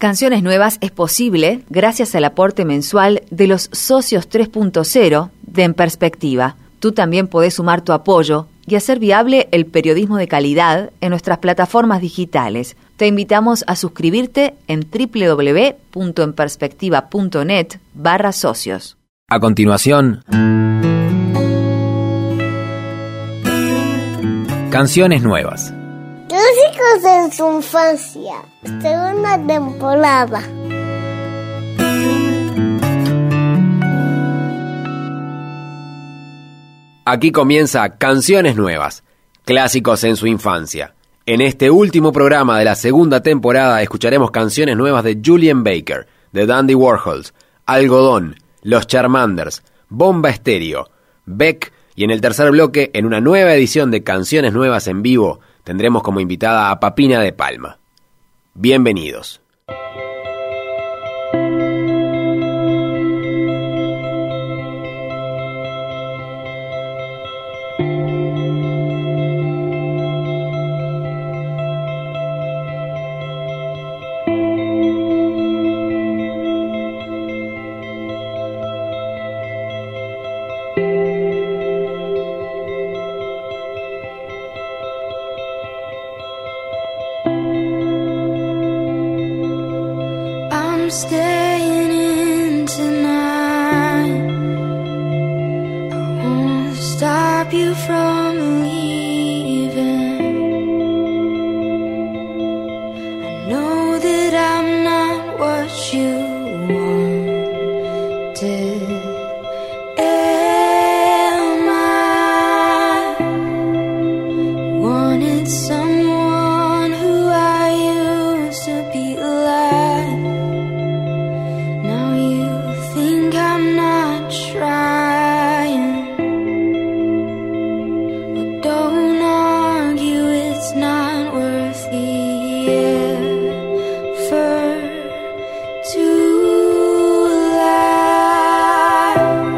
Canciones Nuevas es posible gracias al aporte mensual de los socios 3.0 de En Perspectiva. Tú también podés sumar tu apoyo y hacer viable el periodismo de calidad en nuestras plataformas digitales. Te invitamos a suscribirte en www.enperspectiva.net/socios. A continuación, Canciones Nuevas. Clásicos en su infancia, segunda temporada. Aquí comienza Canciones Nuevas, clásicos en su infancia. En este último programa de la segunda temporada escucharemos canciones nuevas de Julien Baker, The Dandy Warhols, Algodón, Los Charmanders, Bomba Estéreo, Beck, y en el tercer bloque, en una nueva edición de Canciones Nuevas en vivo, tendremos como invitada a Papina de Palma. Bienvenidos. Staying in tonight. I won't stop you from leaving. I know that I'm not what you wanted. Am I wanted someone who I used to be like? I'm not trying. But don't argue, it's not worth the effort to lie.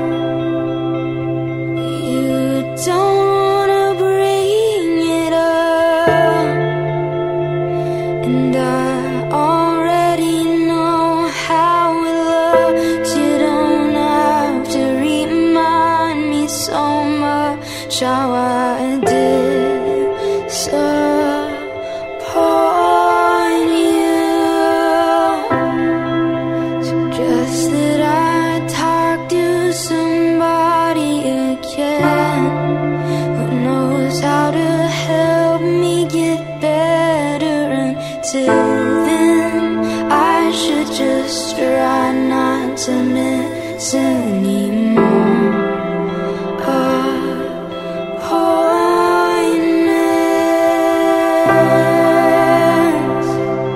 You don't wanna bring it up, and I already know how it looks. You don't have to remind me so much how I disappoint you. Suggest that I talk to somebody again who knows how to help me get better. Until then, I should just try not to miss anymore appointments.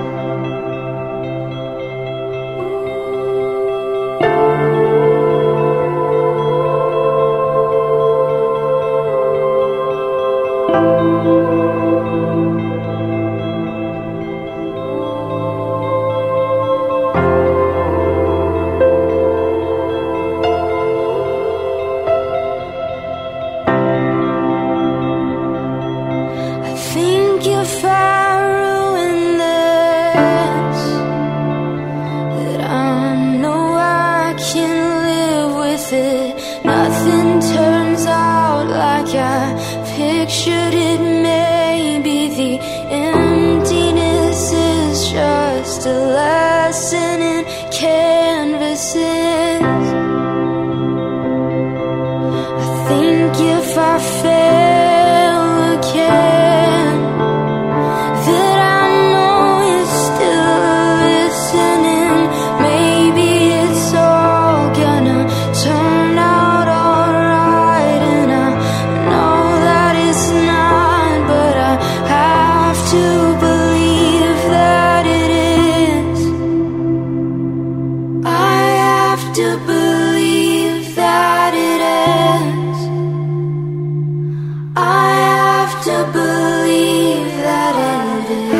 If I ruin this, that I know I can live with it. Nothing turns out like I pictured it. Maybe the emptiness is just a lesson in canvases. I think if I fail again, that I know it's still listening. Maybe it's all gonna turn out alright, and I know that it's not, but I have to believe that it is. I have to believe that it is. I have to believe that it is.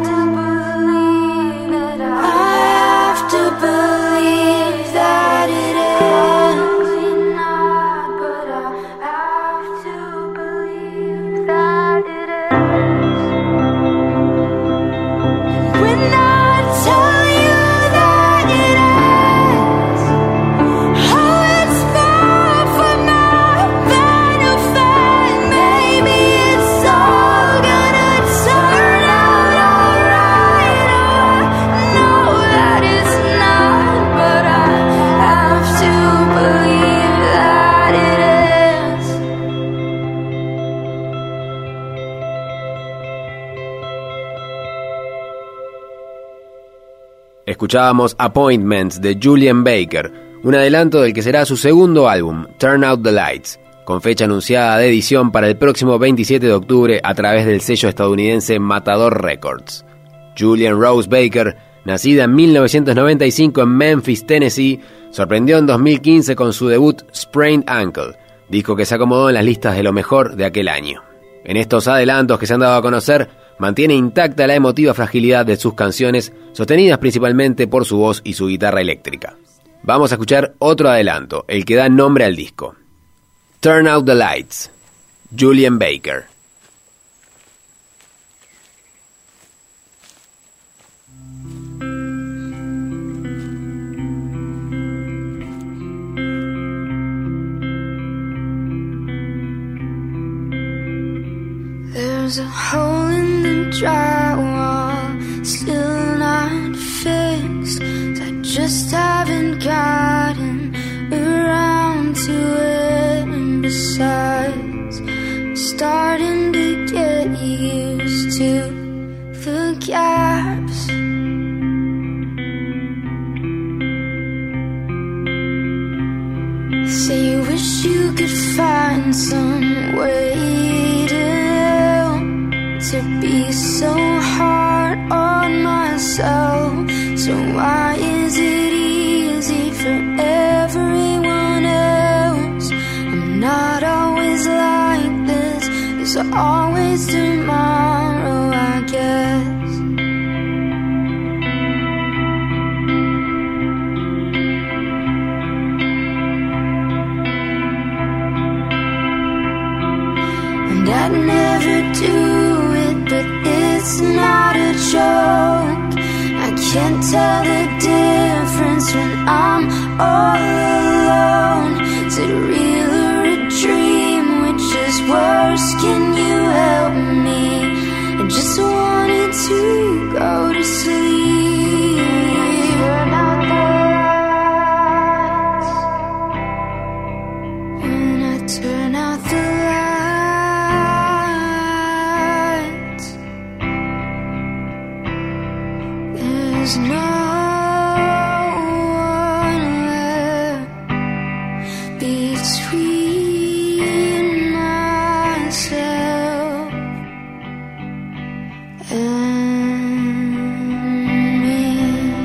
I have to believe that it is. But I have to believe that it is. When I tell you Escuchábamos Appointments de Julian Baker, un adelanto del que será su segundo álbum, Turn Out the Lights, con fecha anunciada de edición para el próximo 27 de octubre a través del sello estadounidense Matador Records. Julian Rose Baker, nacida en 1995 en Memphis, Tennessee, sorprendió en 2015 con su debut Sprained Ankle, disco que se acomodó en las listas de lo mejor de aquel año. En estos adelantos que se han dado a conocer, mantiene intacta la emotiva fragilidad de sus canciones, sostenidas principalmente por su voz y su guitarra eléctrica. Vamos a escuchar otro adelanto, el que da nombre al disco. Turn Out the Lights, Julian Baker. There's a hole in the drywall, still not fixed. I just haven't gotten around to it. And besides, I'm starting to get used to the gaps. Say you wish you could find some way to be so hard on myself. So why is it easy for everyone else? I'm not always like this. There's always tomorrow, I guess. And I'd never do, but it's not a joke. I can't tell the difference when I'm all alone. Is it real or a dream? Which is worse? Can you help me? I just wanted to go to sleep. Turn out the lights. When I turn out the lights, there's no one left between myself and me.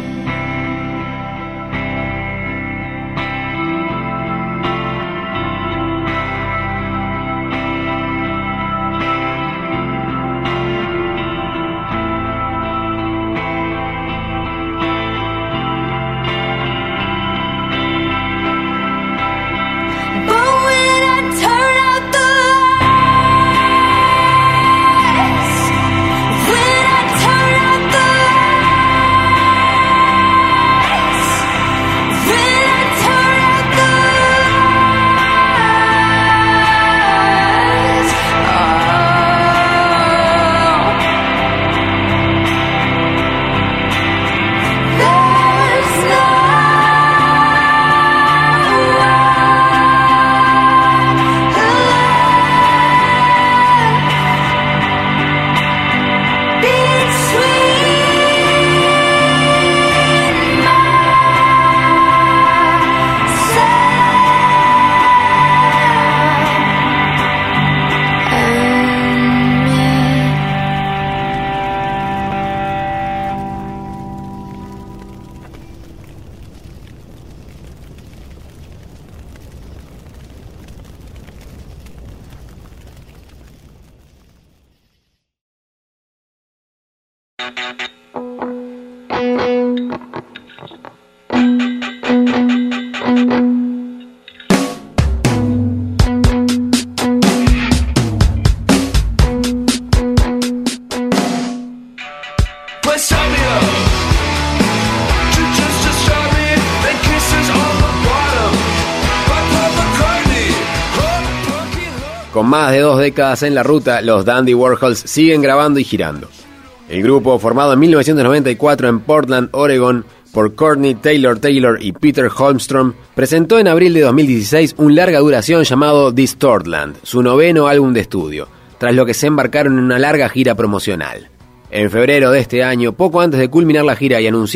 Con más de 2 décadas en la ruta, los Dandy Warhols siguen grabando y girando. El grupo, formado en 1994 en Portland, Oregon, por Courtney Taylor y Peter Holmstrom, presentó en abril de 2016 un larga duración llamado Distortland, su 9º álbum de estudio, tras lo que se embarcaron en una larga gira promocional. En febrero de este año, poco antes de culminar la gira y anunciar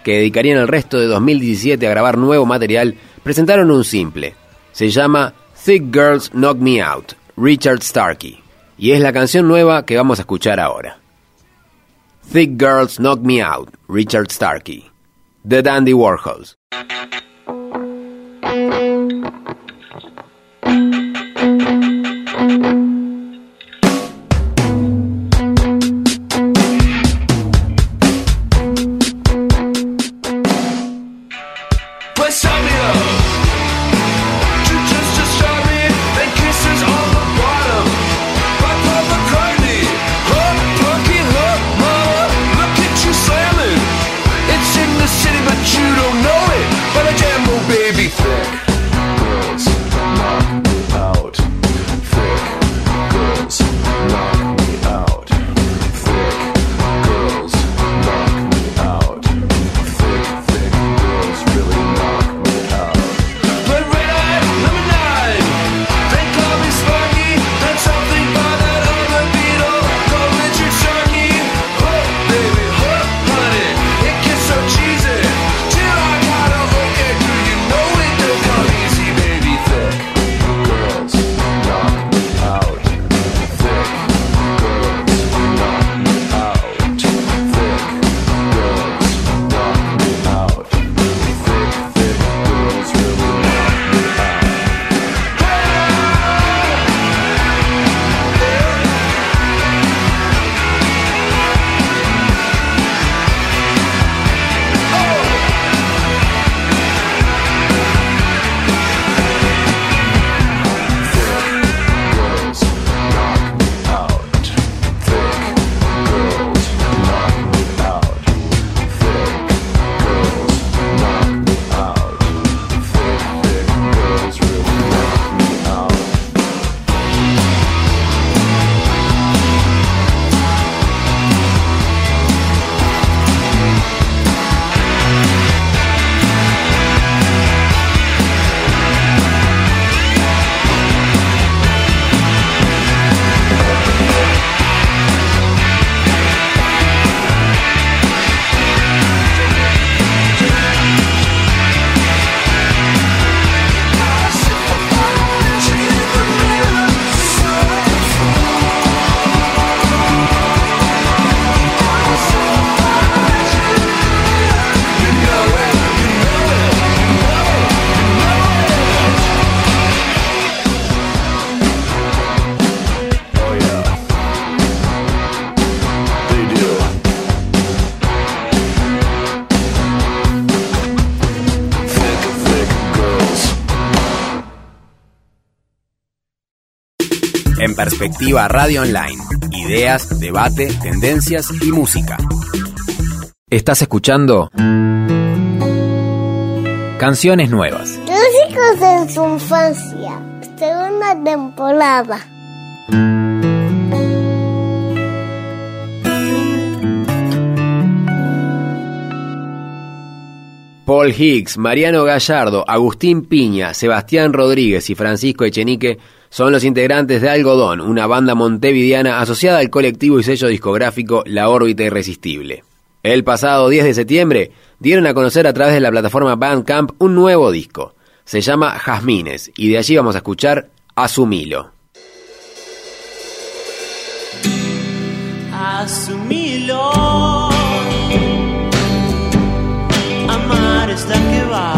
que dedicarían el resto de 2017 a grabar nuevo material, presentaron un simple. Se llama Thick Girls Knock Me Out, Richard Starkey, y es la canción nueva que vamos a escuchar ahora. Thick Girls Knock Me Out, Richard Starkey, The Dandy Warhols. En Perspectiva Radio Online. Ideas, debate, tendencias y música. Estás escuchando Canciones Nuevas. Clásicos en su infancia. Segunda temporada. Paul Hicks, Mariano Gallardo, Agustín Piña, Sebastián Rodríguez y Francisco Echenique son los integrantes de Algodón, una banda montevideana asociada al colectivo y sello discográfico La Órbita Irresistible. El pasado 10 de septiembre dieron a conocer a través de la plataforma Bandcamp un nuevo disco. Se llama Jazmines y de allí vamos a escuchar Asumilo. Asumilo, amar está que va.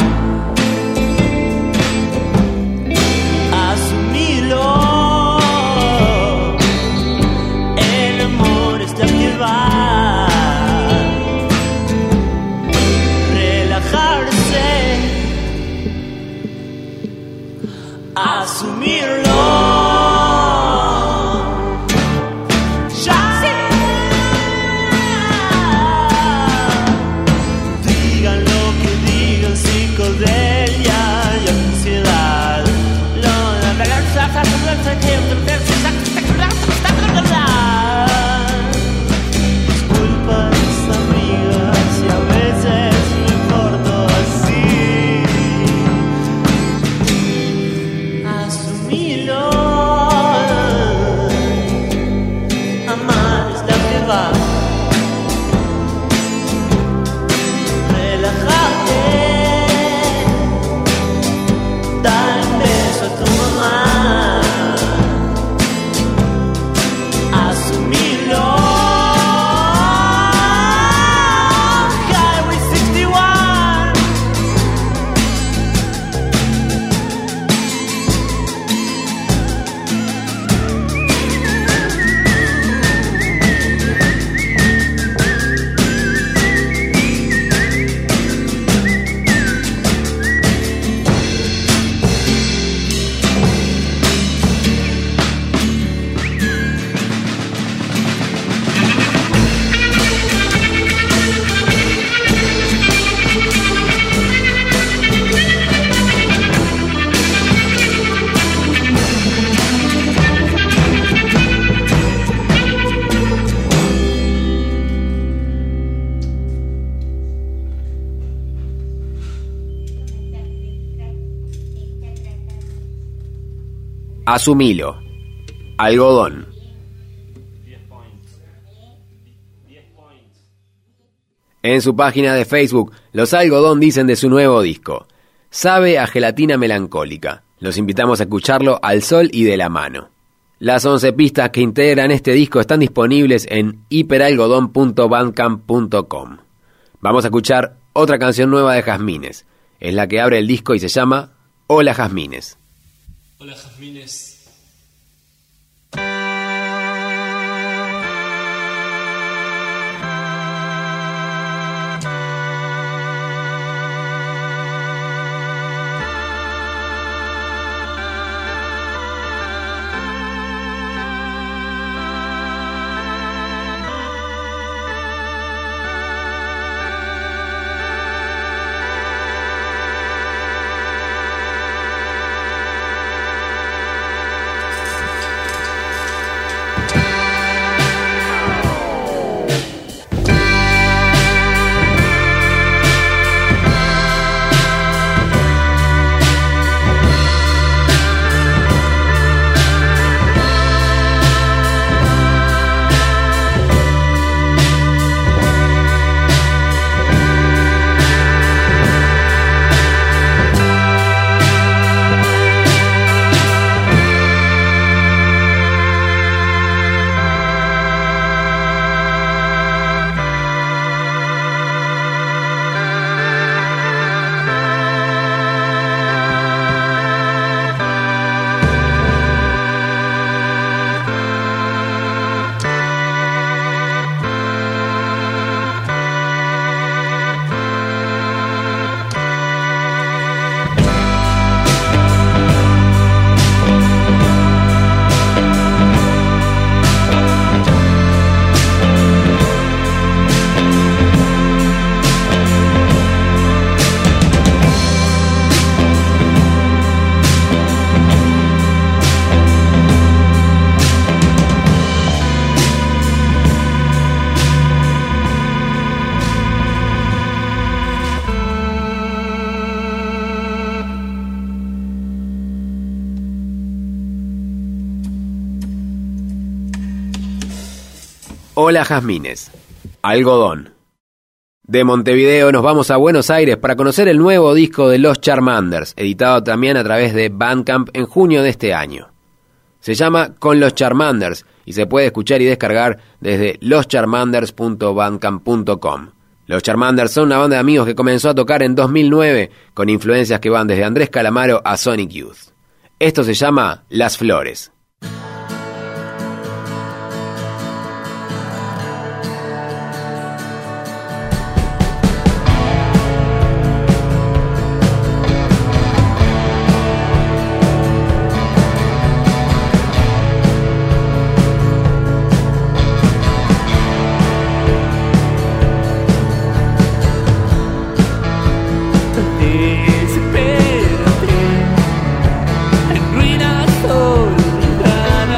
Asumilo, el amor está que va. Relajarse, asumirlo. Asumilo. Asumilo. Algodón. En su página de Facebook, los Algodón dicen de su nuevo disco: sabe a gelatina melancólica. Los invitamos a escucharlo al sol y de la mano. Las 11 pistas que integran este disco están disponibles en hiperalgodón.bandcamp.com. Vamos a escuchar otra canción nueva de Jazmines. Es la que abre el disco y se llama Hola Jazmines. Hola Jazmines. Hola Jazmines. Algodón. De Montevideo nos vamos a Buenos Aires para conocer el nuevo disco de Los Charmanders, editado también a través de Bandcamp en junio de este año. Se llama Con los Charmanders y se puede escuchar y descargar desde loscharmanders.bandcamp.com. Los Charmanders son una banda de amigos que comenzó a tocar en 2009 con influencias que van desde Andrés Calamaro a Sonic Youth. Esto se llama Las Flores. Desespérate, en ruinas olvidadas.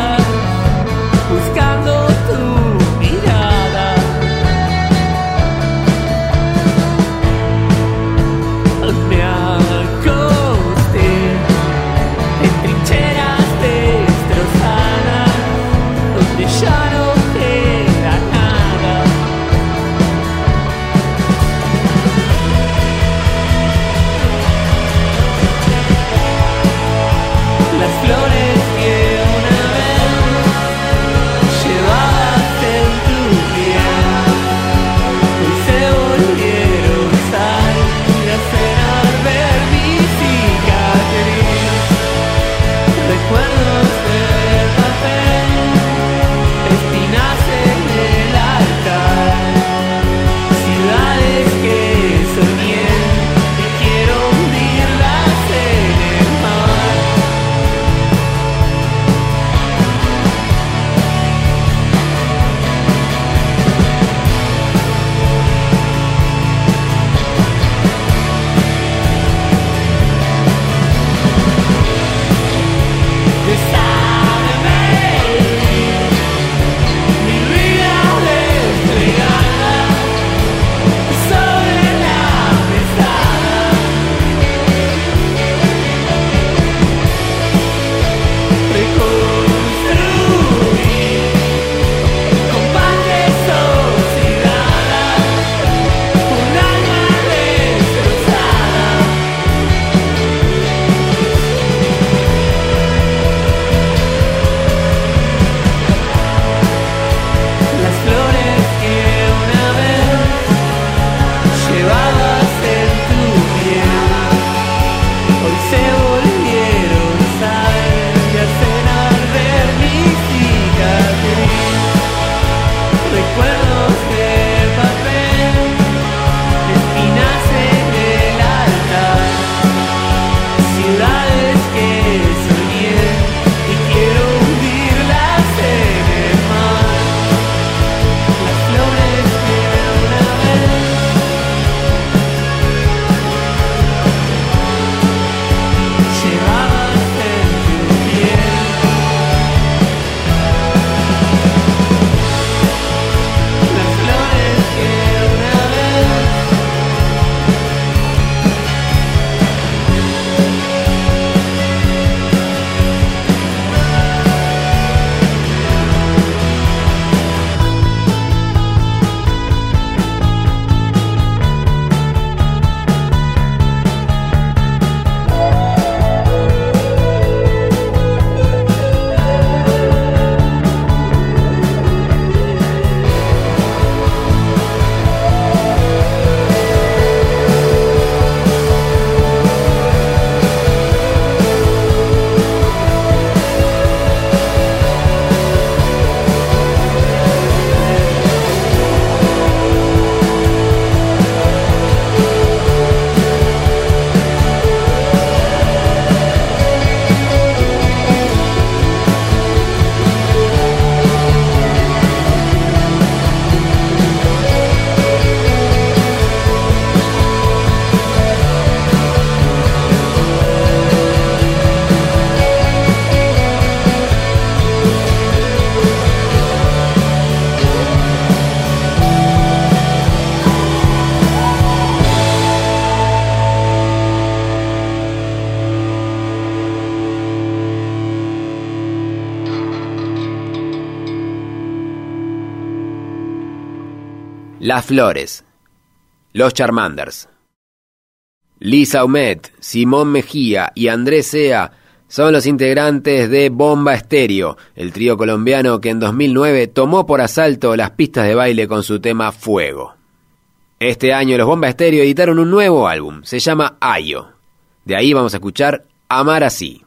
Las Flores, Los Charmanders. Lisa Humet, Simón Mejía y Andrés Sea son los integrantes de Bomba Estéreo, el trío colombiano que en 2009 tomó por asalto las pistas de baile con su tema Fuego. Este año los Bomba Estéreo editaron un nuevo álbum, se llama Ayo. De ahí vamos a escuchar Amar Así.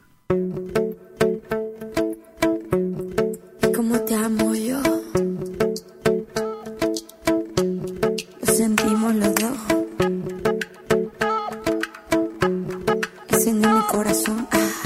¿Cómo te amo yo? Lo sentimos los dos. Enciende mi corazón.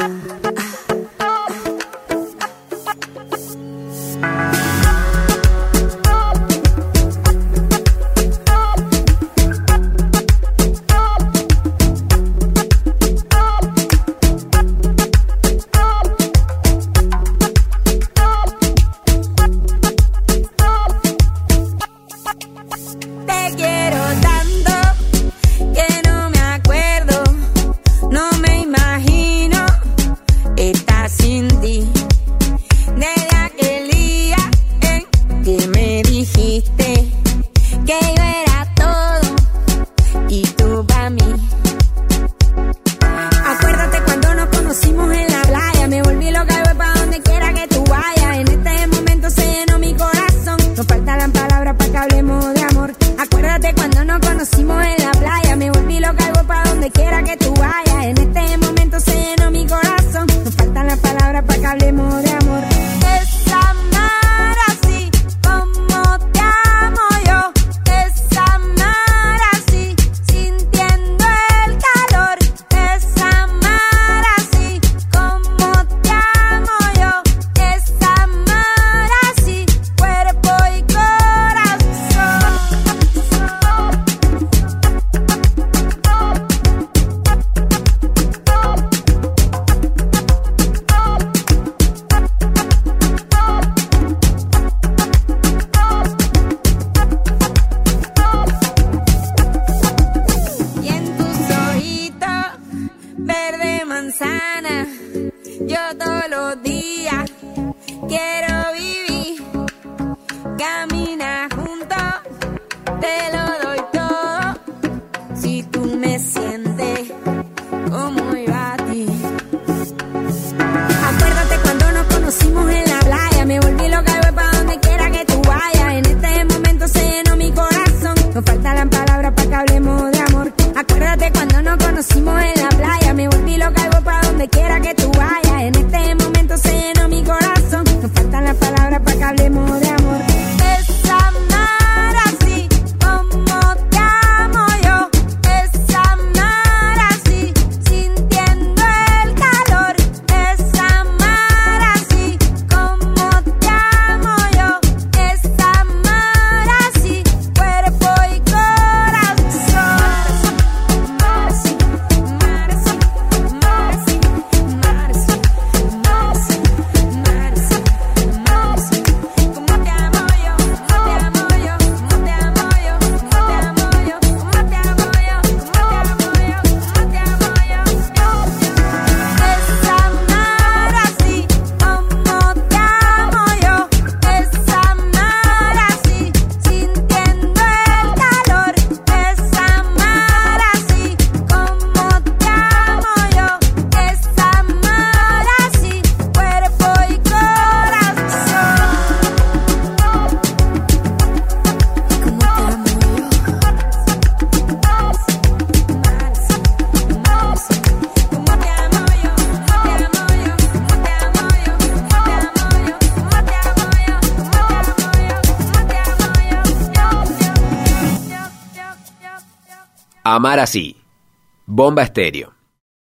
Amar Así, Bomba Estéreo.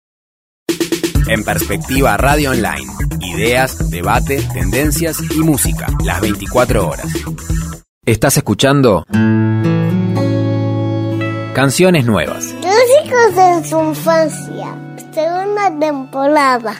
En Perspectiva Radio Online, ideas, debate, tendencias y música, las 24 horas. ¿Estás escuchando? Canciones nuevas. Clásicos en su infancia, segunda temporada.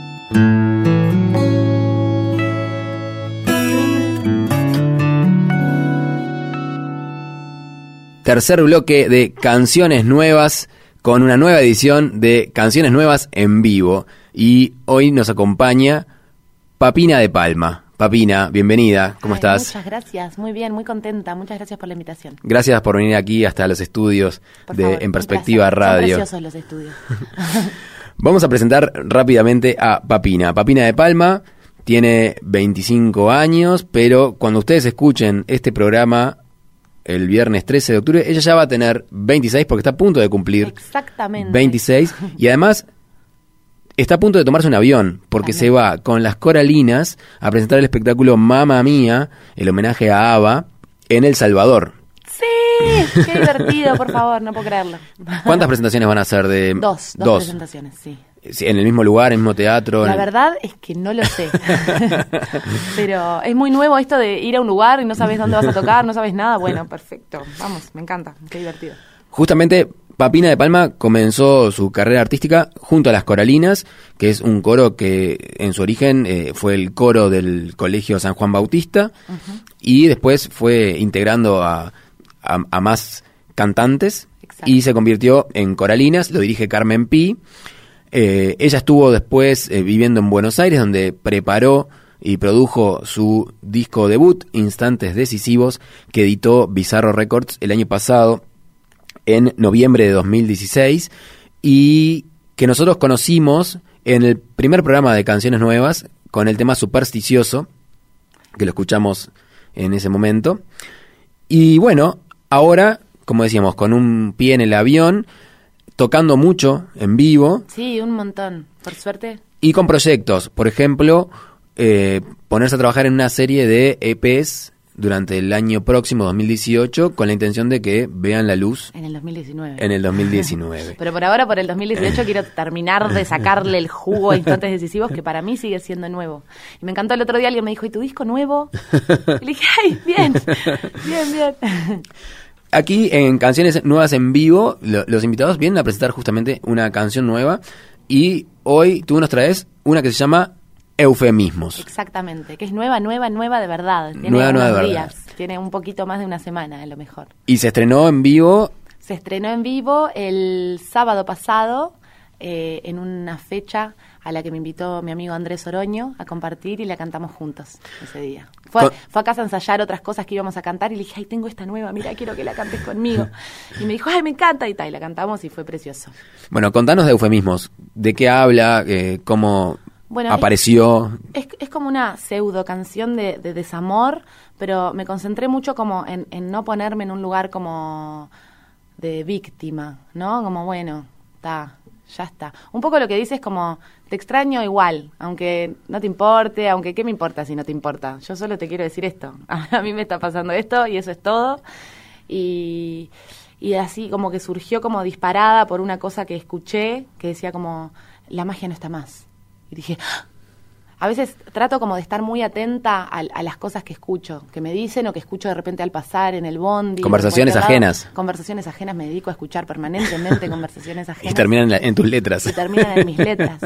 Tercer bloque de Canciones Nuevas, con una nueva edición de Canciones Nuevas en vivo. Y hoy nos acompaña Papina de Palma. Papina, bienvenida, ¿cómo estás? Muchas gracias, muy bien, muy contenta, muchas gracias por la invitación. Gracias por venir aquí hasta los estudios Por de favor, En un Perspectiva placer. Radio. Son preciosos los estudios. Vamos a presentar rápidamente a Papina. Papina de Palma tiene 25 años, pero cuando ustedes escuchen este programa el viernes 13 de octubre, ella ya va a tener 26 porque está a punto de cumplir Exactamente. 26 y además está a punto de tomarse un avión porque También. se va con las Coralinas a presentar el espectáculo Mamma Mía, el homenaje a ABBA, en El Salvador. Sí, qué divertido, por favor, no puedo creerlo. ¿Cuántas presentaciones van a hacer de Dos presentaciones, sí. Sí, ¿en el mismo lugar, en el mismo teatro? La verdad es que no lo sé. Pero es muy nuevo esto de ir a un lugar y no sabes dónde vas a tocar, no sabes nada. Bueno, perfecto. Vamos, me encanta, qué divertido. Justamente Papina de Palma comenzó su carrera artística junto a las Coralinas, que es un coro que en su origen fue el coro del Colegio San Juan Bautista, y después fue integrando a más cantantes. Exacto. Y se convirtió en Coralinas, lo dirige Carmen Pi. Ella estuvo después viviendo en Buenos Aires, donde preparó y produjo su disco debut, Instantes Decisivos, que editó Bizarro Records el año pasado, en noviembre de 2016, y que nosotros conocimos en el primer programa de Canciones Nuevas, con el tema Supersticioso, que lo escuchamos en ese momento. Y bueno, ahora, como decíamos, con un pie en el avión, tocando mucho en vivo. Sí, un montón, por suerte. Y con proyectos, por ejemplo, ponerse a trabajar en una serie de EPs durante el año próximo, 2018, con la intención de que vean la luz En el 2019. en el 2019. Pero por ahora, por el 2018, quiero terminar de sacarle el jugo a Instantes Decisivos, que para mí sigue siendo nuevo. Y me encantó el otro día, alguien me dijo, ¿y tu disco nuevo? Y le dije, ¡ay, bien! Bien. Aquí en Canciones Nuevas en Vivo, los invitados vienen a presentar justamente una canción nueva, y hoy tú nos traes una que se llama Eufemismos. Exactamente, que es nueva de verdad. Tiene Nueva de unos verdad. días, tiene un poquito más de una semana, a lo mejor. Y se estrenó en vivo. Se estrenó en vivo el sábado pasado, en una fecha a la que me invitó mi amigo Andrés Oroño a compartir, y la cantamos juntos ese día. Fue a casa a ensayar otras cosas que íbamos a cantar, y le dije, ay, tengo esta nueva, mira, quiero que la cantes conmigo. Y me dijo, ay, me encanta, y la cantamos y fue precioso. Bueno, contanos de Eufemismos. ¿De qué habla? ¿Cómo Bueno, apareció? Es como una pseudo canción de desamor, pero me concentré mucho como en no ponerme en un lugar como de víctima, ¿no? Como, bueno, ya está. Un poco lo que dice es como, te extraño igual, aunque no te importe, aunque qué me importa si no te importa. Yo solo te quiero decir esto. A mí me está pasando esto y eso es todo. Y así como que surgió como disparada por una cosa que escuché, que decía como, la magia no está más. Y dije, ¡ah! A veces trato como de estar muy atenta a las cosas que escucho, que me dicen o que escucho de repente al pasar en el bondi. Conversaciones o en cualquier lado. ajenas. Conversaciones ajenas, me dedico a escuchar permanentemente conversaciones ajenas. Y terminan en tus letras. Y terminan en mis letras.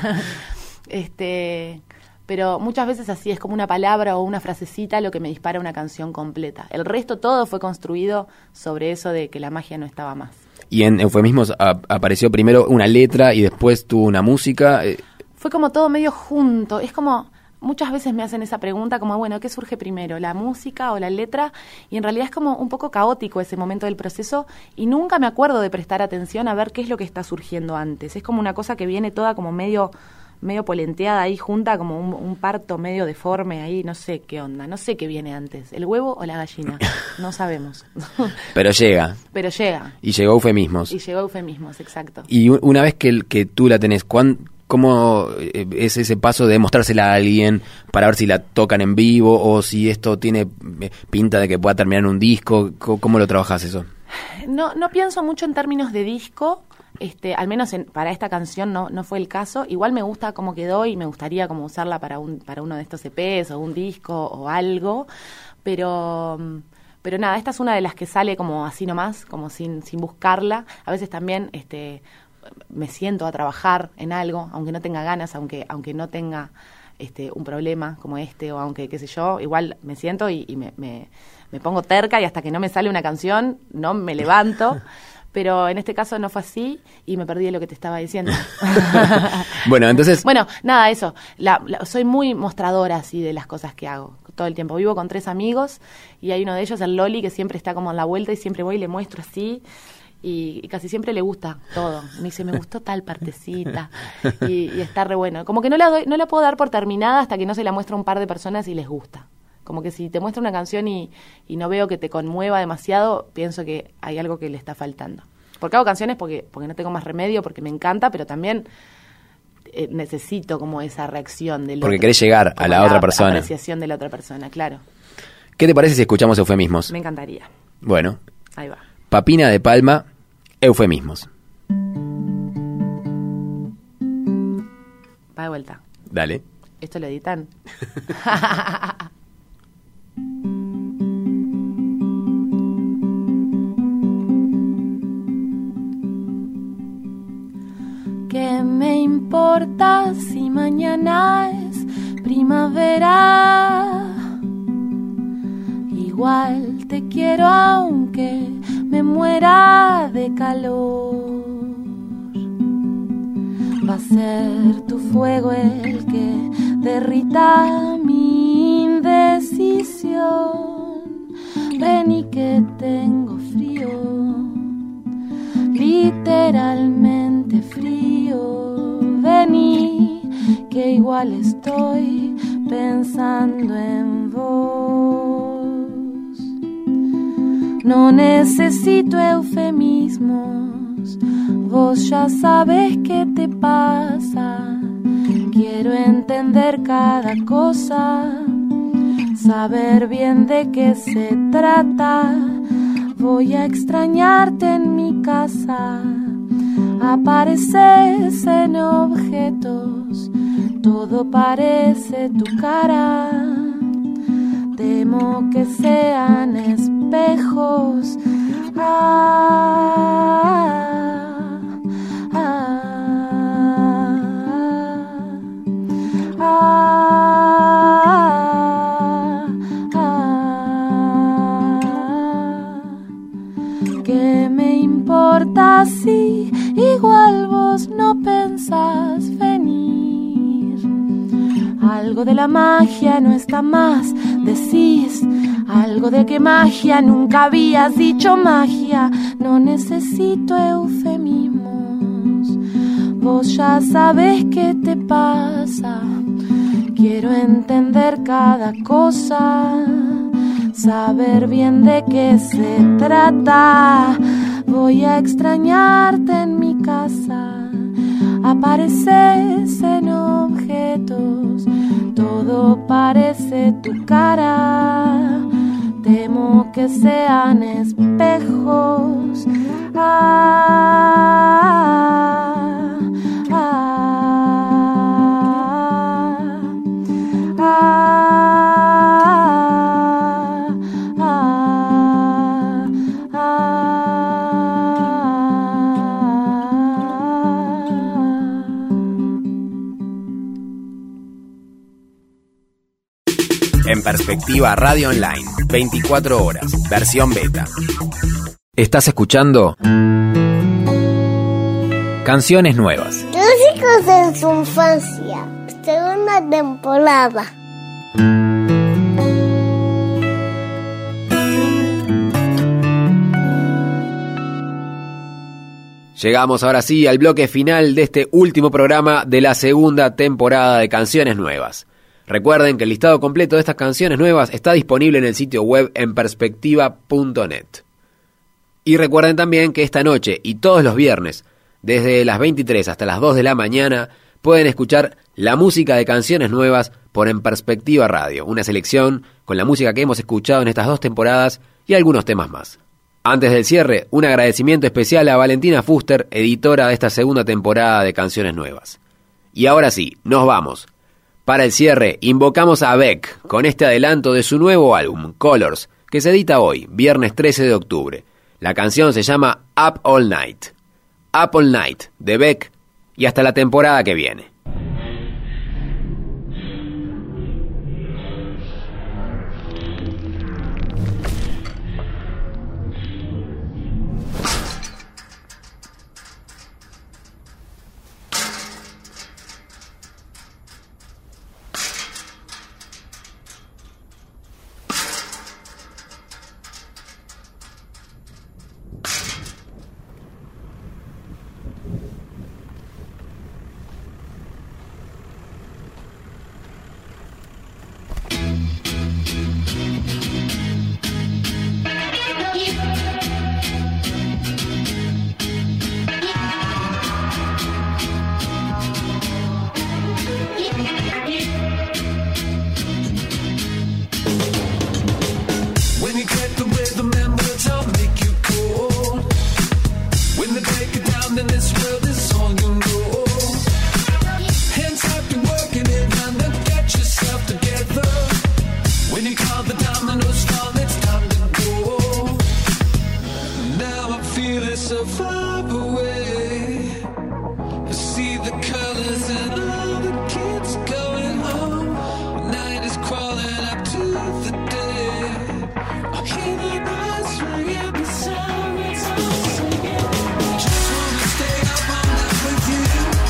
Pero muchas veces así es como una palabra o una frasecita lo que me dispara una canción completa. El resto todo fue construido sobre eso de que la magia no estaba más. Y en Eufemismos apareció primero una letra y después tuvo una música. Fue como todo medio junto. Es como, muchas veces me hacen esa pregunta como, bueno, ¿qué surge primero? ¿La música o la letra? Y en realidad es como un poco caótico ese momento del proceso, y nunca me acuerdo de prestar atención a ver qué es lo que está surgiendo antes. Es como una cosa que viene toda como medio polenteada ahí junta, como un parto medio deforme ahí, no sé qué onda, no sé qué viene antes, el huevo o la gallina, no sabemos. Pero llega. Pero llega. Y llegó Eufemismos. Y llegó Eufemismos, exacto. Y una vez que tú la tenés, ¿cómo es ese paso de mostrársela a alguien para ver si la tocan en vivo o si esto tiene pinta de que pueda terminar en un disco? ¿Cómo lo trabajas eso? No pienso mucho en términos de disco, al menos para esta canción no fue el caso. Igual me gusta cómo quedó y me gustaría como usarla para uno de estos EPs o un disco o algo, pero nada, esta es una de las que sale como así nomás, como sin buscarla. A veces también me siento a trabajar en algo, aunque no tenga ganas, aunque no tenga un problema como o aunque qué sé yo, igual me siento y me pongo terca, y hasta que no me sale una canción no me levanto. pero en este caso no fue así y me perdí de lo que te estaba diciendo. Bueno, entonces... Bueno, nada, eso. Soy muy mostradora así de las cosas que hago todo el tiempo. Vivo con 3 amigos y hay uno de ellos, el Loli, que siempre está como en la vuelta y siempre voy y le muestro así. Y casi siempre le gusta todo. Me dice, me gustó tal partecita. Y está re bueno. Como que no la puedo dar por terminada hasta que no se la muestra a un par de personas y les gusta. Como que si te muestra una canción y no veo que te conmueva demasiado, pienso que hay algo que le está faltando. Porque hago canciones porque no tengo más remedio, porque me encanta, pero también necesito como esa reacción del otro. Porque querés llegar a la otra persona. La apreciación de la otra persona, claro. ¿Qué te parece si escuchamos eufemismos? Me encantaría. Bueno. Ahí va. Papina de Palma, eufemismos. Va de vuelta. Dale. ¿Esto lo editan? ¿Qué me importa si mañana es primavera? Igual te quiero aunque me muera de calor. Va a ser tu fuego el que derrita mi indecisión. Vení que tengo frío, literalmente frío. Vení que igual estoy pensando en vos. No necesito eufemismos, vos ya sabes qué te pasa. Quiero entender cada cosa, saber bien de qué se trata. Voy a extrañarte en mi casa, apareces en objetos, todo parece tu cara. Temo que sean espejos. ¿Qué me importa si igual vos no pensás venir? Algo de la magia no está más, decís. Algo de que magia nunca habías dicho magia. No necesito eufemismos, vos ya sabes qué te pasa. Quiero entender cada cosa, saber bien de qué se trata. Voy a extrañarte en mi casa, apareces en objetos, todo parece tu cara. Temo que sean espejos. En Perspectiva Radio Online, 24 horas, versión beta. ¿Estás escuchando? Canciones nuevas. Clásicos en su infancia, segunda temporada. Llegamos ahora sí al bloque final de este último programa de la segunda temporada de Canciones Nuevas. Recuerden que el listado completo de estas canciones nuevas está disponible en el sitio web en perspectiva.net. Y recuerden también que esta noche y todos los viernes, desde las 23 hasta las 2 de la mañana, pueden escuchar la música de Canciones Nuevas por En Perspectiva Radio, una selección con la música que hemos escuchado en estas 2 temporadas y algunos temas más. Antes del cierre, un agradecimiento especial a Valentina Fuster, editora de esta segunda temporada de Canciones Nuevas. Y ahora sí, nos vamos. Para el cierre, invocamos a Beck con este adelanto de su nuevo álbum, Colors, que se edita hoy, viernes 13 de octubre. La canción se llama Up All Night. Up All Night, de Beck, y hasta la temporada que viene. this song you know. Hands up, you're working it round and get yourself together. When you call the dominoes fall, it's time to go. Now I feel it so far away. I see the colors and all the kids going home. Night is crawling up to the day. I hear the bells ringing, the sirens all singing. Just wanna stay up all night with you.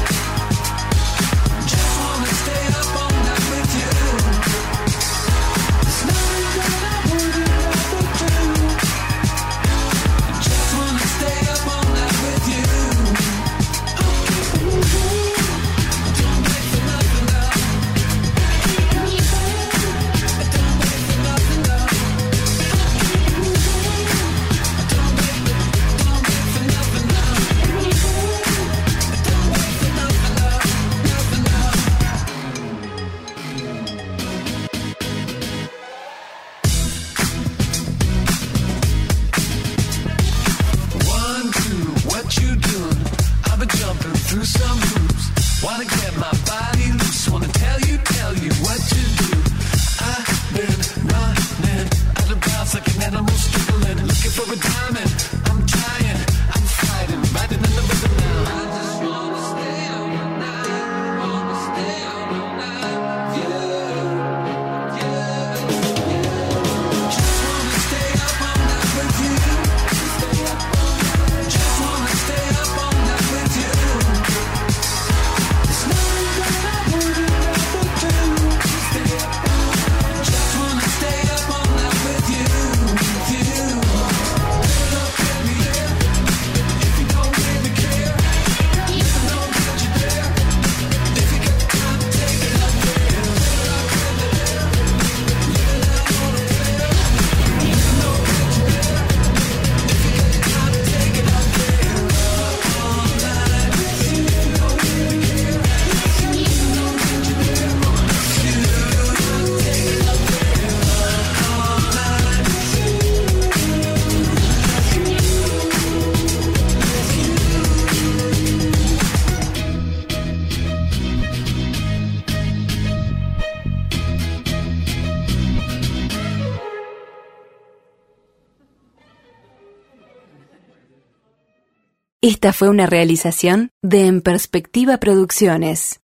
Just wanna stay up all night with you. There's nothing that I wouldn't rather do. Just wanna stay up all night with you. I'll keep moving. Don't wait for nothing now. Keep moving. Don't wait for nothing now. Keep moving. Don't wait for nothing now. Keep moving. Don't wait for nothing now. Nothing now. 1, 2, what you doing? I've been jumping through some hoops. Wanna get my body loose. Wanna tell you what to do. I've been running out of bounds like an animal struggling. Looking for a diamond. I'm trying, I'm fighting, riding in the rhythm now. I just wanna stay out all night. Wanna stay out all night. Yeah, yeah, yeah. Just wanna stay up all night with you. Just wanna stay up all night with you. There's nothing that I wouldn't rather do. Just wanna stay up all night with you. Live it up, baby, yeah. If you don't really care, you know that you're there. If you got time, take it up there. Live it up, baby, yeah. Live it out on the fair. You know that you're there. If you got time, take it up there. Up all night with you. Don't really care. You know that you're there. You take it up there. Up all night with you. Esta fue una realización de En Perspectiva Producciones.